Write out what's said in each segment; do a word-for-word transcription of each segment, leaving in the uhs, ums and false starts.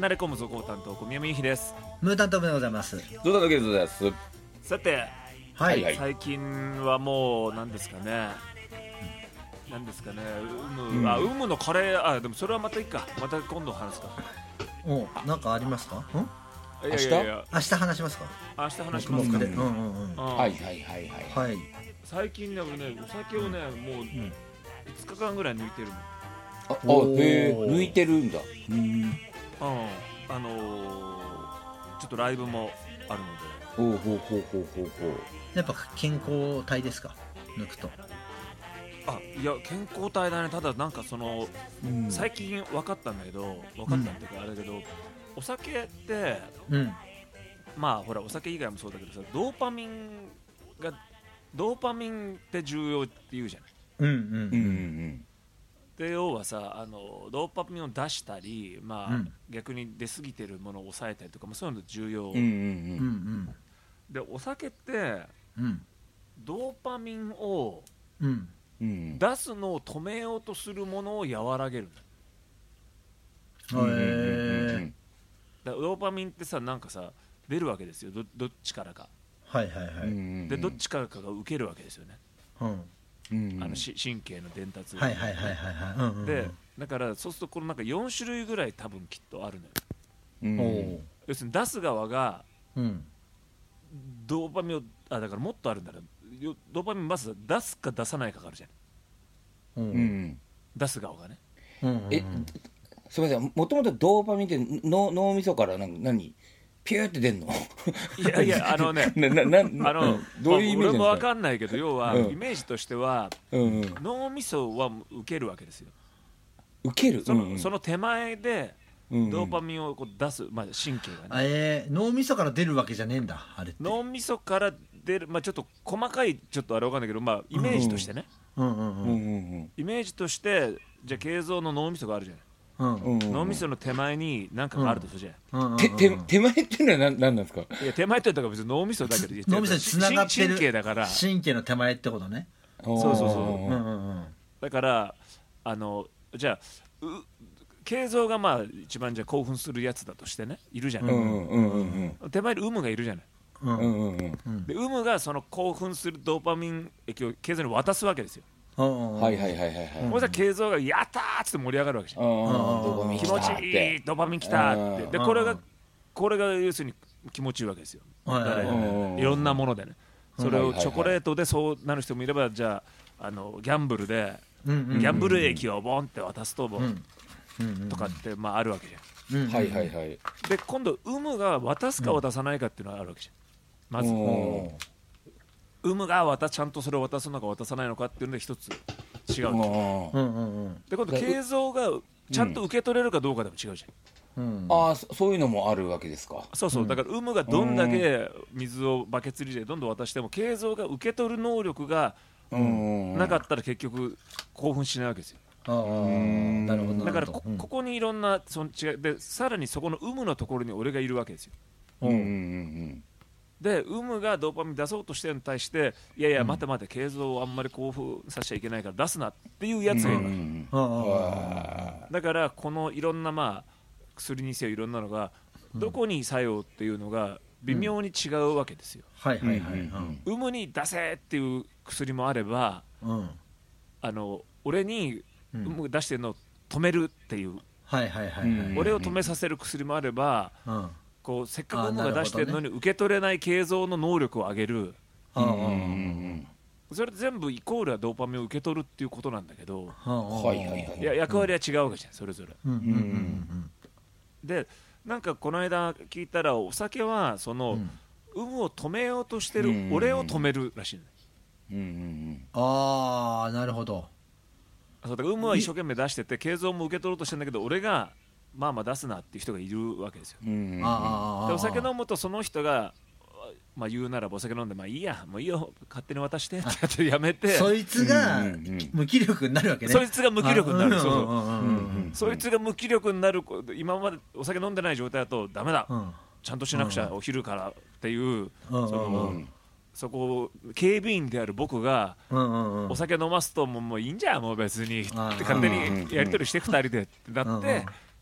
離れ込む続行担当小宮山由紀です。 ムータント部でございます。 どうだけです。 さて、 はい、 はい、 最近はもう何ですかね、何ですかね、有無、うん、あ、有無のカレー、あ、でもそれはまたいいか、また今度話すか。 お、なんかありますか？ん？ いやいやいや、 明日話しますか？ 明日話しますか。 うんうんうんうん。 はいはいはいはい。はい。 最近ね、俺ね、お酒をね、もういつかかんぐらい抜いてるの。 あ、あ、へー、抜いてるんだ。うん。うん、 あのー、ちょっとライブもあるので。 ほうほうほうほうほうほう。 やっぱ健康体ですか？抜くと。 あ、いや健康体だね。ただなんかその、うん、最近分かったんだけど、分かったっていうかあれだけど、うん、お酒って、うん、まあほらお酒以外もそうだけどさ、ドーパミンがドーパミンって重要って言うじゃない。うんうんうんうん。で要はさ、あのドーパミンを出したり、まあ、うん、逆に出過ぎてるものを抑えたりとかもそういうの重要、うんうんうん、でお酒って、うん、ドーパミンを、うんうん、出すのを止めようとするものを和らげる。へー。だドーパミンってさ、なんかさ出るわけですよ、 ど, どっちからか。はいはいはい。でどっちからかが受けるわけですよね、うん、あのし神経の伝達。はいはいはいはい。でだからそうするとこのなんかよん種類ぐらい多分きっとあるのよ、うん、要するに出す側が、うん、ドーパミンを、あ、だからもっとあるんだな。ドーパミンまず出すか出さないかがあるじゃん、うん、出す側がね、うんうんうん、え、 すみません、もともとドーパミンって脳脳みそから何何ピューって出んの？ いやいや、あのねなななあの、どういうイメージなんですか？俺も分かんないけど、要は、うん、イメージとしては、うんうん、脳みそは受けるわけですよ。 受ける？ その、うんうん、その手前でドーパミンをこう出す、まあ、神経がね、 えー、脳みそから出るわけじゃねえんだ、あれって。脳みそから出る、まあ、ちょっと細かいちょっとあれ分かんないけど、まあ、イメージとしてね、イメージとしてじゃあ形像の脳みそがあるじゃない、うん、脳みその手前に何かがあるとするじゃん、うん、 てて手前っていうのは何なんですか？ いや手前って言ったら別に脳みそだけで脳みそにつながってる神経だから、 神経の手前ってことね。 そうそうそう、うんうんうん、だからあのじゃあ形像がまあ一番じゃ興奮するやつだとしてね、いるじゃない、うんうんうんうん、手前に有無がいるじゃない、うんうんうん、で有無がその興奮するドーパミン液を形像に渡すわけですよ。 はいはいはいはいはい。 これさ形像がやったーっつって盛り上がるわけじゃん。気持ちいい、ドーパミンきたーって。でこれがこれが要するに気持ちいいわけですよ。いろんなものでね。それをチョコレートでそうなる人もいれば、じゃあ、あのギャンブルでギャンブル液をボンって渡すとボンとかってまああるわけじゃん。 はいはいはい。 で今度有無が渡すか渡さないかっていうのがあるわけじゃん。まず。有無が渡ちゃんとそれを渡すのか渡さないのかっていうので一つ違う、うんうんうん、で今度形像がちゃんと受け取れるかどうかでも違うじゃん、うん、 ああそういうのもあるわけですか。 そうそう、だから有無がどんだけ水をバケツリレーでどんどん渡しても形像が受け取る能力がなかったら結局興奮しないわけですよ。あなるほど。だからこ、うん、ここにいろんなその違いで、さらにそこの有無のところに俺がいるわけですよ。うんうんうんうんで有無がドーパミン出そうとしてるのに対して、いやいや待て待て、形像をあんまり興奮させちゃいけないから出すなっていうやつがいる、うん、だからこのいろんな、まあ、薬にせよいろんなのがどこに作用っていうのが微妙に違うわけですよ。有無に出せっていう薬もあれば、うん、あの俺に有無出してるのを止めるっていう、俺を止めさせる薬もあれば、うんこうせっかく有無が出してるのに受け取れない形像の能力を上げる、うんうんうん、それ全部イコールはドーパミンを受け取るっていうことなんだけど、はいはいはい、いや役割は違うわけじゃん、それぞれ、うんうんうんうん、でなんかこの間聞いたらお酒はその、うん、有無を止めようとしてる俺を止めるらしい、うんうんうん、 ああなるほど。 そうだ、有無は一生懸命出してて形像も受け取ろうとしてるんだけど俺がまあまあ出すなっていう人がいるわけですよ、うん、でお酒飲むとその人が、まあ、言うならばお酒飲んでまあいいやもういいよ勝手に渡してってやめてそいつが無気力になるわけね。 そいつが無気力になる、そいつが無気力になる。今までお酒飲んでない状態だとダメだ、うん、ちゃんとしなくちゃ、うん、お昼からっていう、うん、その、うん、そこ警備員である僕が、うんうんうん、お酒飲ますともう、もういいんじゃんもう別にって勝手にやり取りしてふたりでってなって、うんうん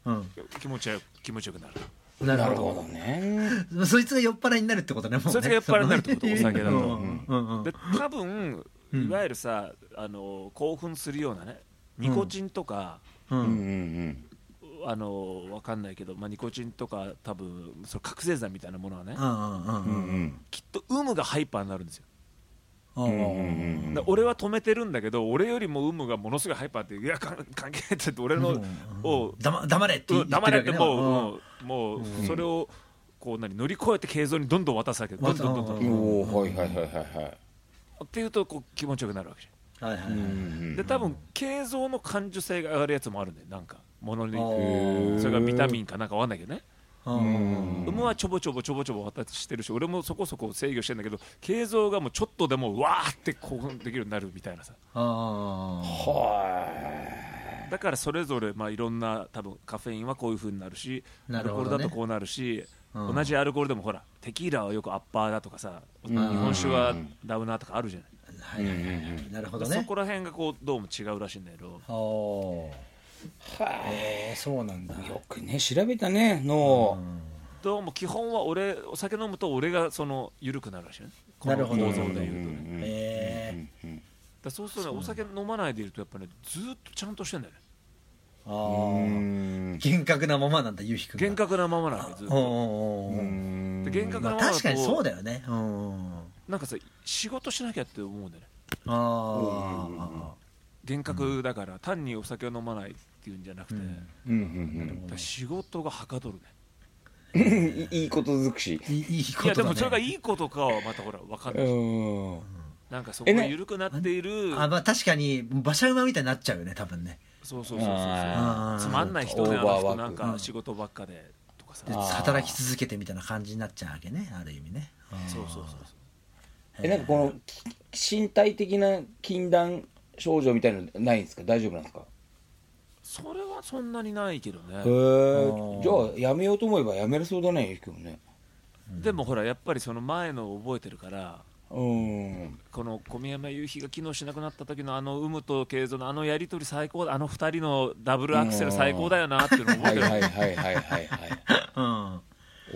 うん、 気持ちよ気持ちよくなる。 なるほど、 なるほどね。 そいつが酔っ払いになるってことね、もうね。 そいつが酔っ払いになるってことお酒だと、 うんうんうん、 で多分いわゆるさ、あの興奮するようなねニコチンとか、 うんうんうん、 あの分かんないけど、まあ、ニコチンとか多分その覚醒剤みたいなものはね、 うんうんうんうん、 きっと有無がハイパーになるんですよ。 うんうんうん、俺は止めてるんだけど、俺よりも有無がものすごいハイパーって、いや関係ないって俺の、うん、を黙れって言ってるわけね。 黙れってもう、うん、もうそれをこう何乗り越えて慶三にどんどん渡すわけ、どんどんどんどんどん、 おー、はいはいはいはいはい。 っていうとこう気持ちよくなるわけじゃん。 はいはいはい、 で多分慶三の感受性が上がるやつもあるんだよ、なんかものに、それがビタミンかなんかわかんないけどね。有無はちょぼちょぼちょぼちょぼ発達してるし、俺もそこそこ制御してるんだけど、慶三がもうちょっとでもわーって興奮できるようになるみたいなさ。 あだからそれぞれまあいろんな多分カフェインはこういう風になるし、アルコールだとこうなるし、うん、同じアルコールでもほらテキーラはよくアッパーだとかさ、日本酒はダウナーとかあるじゃない。 はいはいはい、なるほどね。 そこら辺がこうどうも違うらしいんだけど。 はえー、そうなんだ。 よくね調べたね脳、うん、 どうも基本は俺お酒飲むと俺がその緩くなるらしいね、この構造でいうとね。 えー、 だそうするとね、お酒飲まないでいるとやっぱねずっとちゃんとしてんだよね。 ああ、厳格なままなんだ、ゆうひくんが。 厳格なままなんだずっと。で厳格なままだと、まあ、 確かにそうだよね。うん、 なんかさ仕事しなきゃって思うんだよね。 ああ、 厳格だから単にお酒を飲まないっていうんじゃなくて、仕事がはかどるね。いいことづくし。 いいことだね。 いやでもそれがいいことかはまたほら分かんないし、なんかそこが緩くなっている。 あ、まあ確かに馬車馬みたいになっちゃうよね、多分ね。 そうそうそうそう、つまんない人ね、あの人なんか仕事ばっかでとかさ、 働き続けてみたいな感じになっちゃうわけね、ある意味ね。 そうそうそうそう。 え、なんかこの身体的な禁断症状みたいなのないんですか？大丈夫なんですか？ それはそんなにないけどね。へえ。じゃあやめようと思えばやめれそうだね、ゆうきくんね。 でもほらやっぱりその前のを覚えてるから、 うん、 この小宮山雄飛が機能しなくなった時のあの有無と慶三のあのやり取り最高だ、あのふたりのダブルアクセル最高だよなっていうのを覚えてる。 はいはいはいはいはい、うん、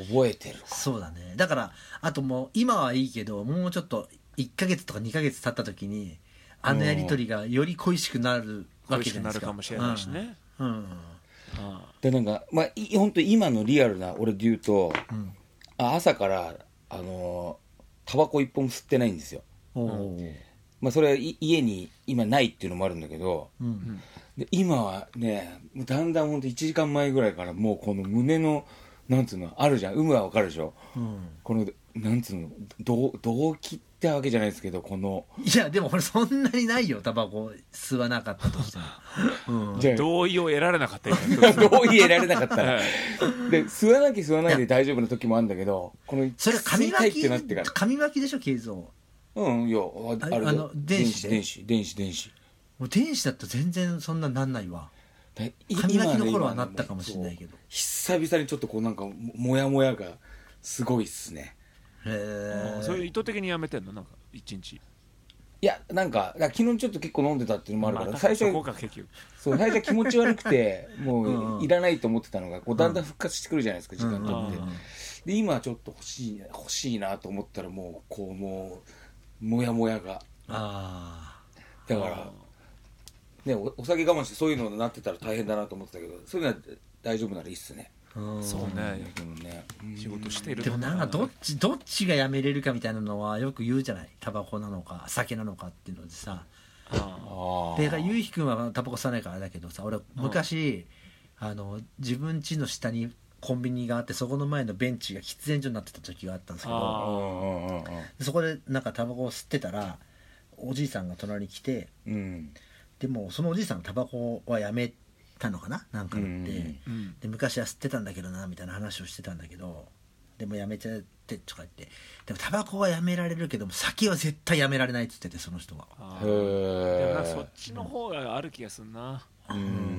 覚えてる。 そうだね。だからあともう今はいいけど、もうちょっといっかげつとかにかげつ経った時にあのやり取りがより恋しくなるわけじゃないですか。恋しくなるかもしれないしね。うんうん、 でなんかまあ本当今のリアルな俺で言うと、うん、朝からあのタバコ一本も吸ってないんですよ。うん、まあそれは家に今ないっていうのもあるんだけど、うん、で今はねだんだん本当いちじかんまえぐらいからもうこの胸のなんつうのあるじゃん、有無はわかるでしょ、うん、このなんつうの動機ってわけじゃないですけど、このいやでもこれそんなにないよ、タバコ吸わなかったとしても、 うん、じゃあ同意を得られなかったよ同意得られなかったらで吸わなきゃ吸わないで大丈夫な時もあるんだけど、このそれ紙巻き紙巻きでしょ、継三。 うん、いやあれあの電子電子電子電子もう電子だと全然そんななんないわ。紙巻きの頃はなったかもしれないけど、 久々にちょっとこうなんかモヤモヤがすごいっすね。 へえ。 それ意図的にやめてんの？なんか一日。 いやなんか昨日ちょっと結構飲んでたっていうのもあるから、まあ、最初そう最初は気持ち悪くてもういらないと思ってたのがこうだんだん復活してくるじゃないですか、時間経って。で今ちょっと欲しい欲しいなと思ったらもうこうもうモヤモヤが。あだからね、お, お酒我慢してそういうのになってたら大変だなと思ってたけど、そういうのは大丈夫ならいいっすね。 うんそうね、でもね仕事しているでもなんかどっちどっちがやめれるかみたいなのはよく言うじゃない、タバコなのか酒なのかっていうのでさ。あでゆうひくんはタバコ吸わないからあれだけどさ、俺昔あの自分家の下にコンビニがあって、そこの前のベンチが喫煙所になってた時があったんですけど、そこでなんかタバコを吸ってたらおじいさんが隣に来て、うんでもそのおじいさんがタバコはやめたのかななんか言って、うん、で昔は吸ってたんだけどなみたいな話をしてたんだけど、でもやめちゃってとか言って、でもタバコはやめられるけども酒は絶対やめられないって言ってて、その人は。 へえ。でもなんかそっちの方がある気がするな。 うん、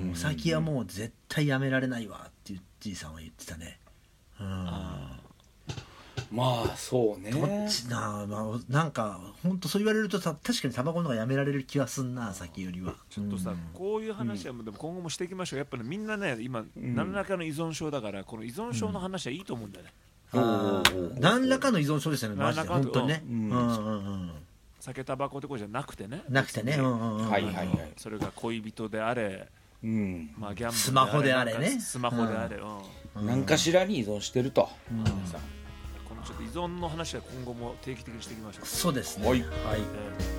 酒はもう絶対やめられないわっていうじいさんは言ってたね。うん。 まあそうね。 どっちな、まあ、なんか本当そう言われるとさ、確かにタバコの方がやめられる気はすんな、先よりは。 ちょっとさ、うん、こういう話はでも今後もしていきましょう。やっぱり、ね、みんなね今、うん、何らかの依存症だから、この依存症の話はいいと思うんだよね、 うん、あ何らかの依存症ですよね、マジで本当にね、うんうんうん、 酒タバコってことじゃなくてね、 なくてね、うんうんうん、 はいはいはい、 それが恋人であれ、うんまあ、ギャンブルであれ、 スマホであれね、 スマホであれ、 うん、何かしらに依存してると、 うん、さこのちょっと依存の話は今後も定期的にしていきましょう。 そうですね、 はい、 はい、えー